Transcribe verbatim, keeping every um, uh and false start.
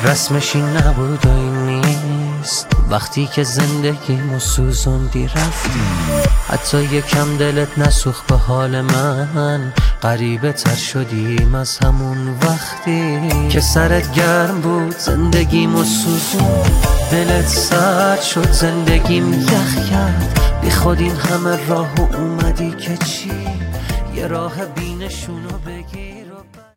رسمش این نبود و این نیست، وقتی که زندگیمو سوزوندی رفتی، حتی یکم دلت نسوخت به حال من، غریبه تر شدیم از همون وقتی که سرت گرم بود زندگیمو سوزون، دلت سرد شد زندگیم یخ کرد، بی خود این همه راه اومدی که چی، یه راه بینشونو بگی.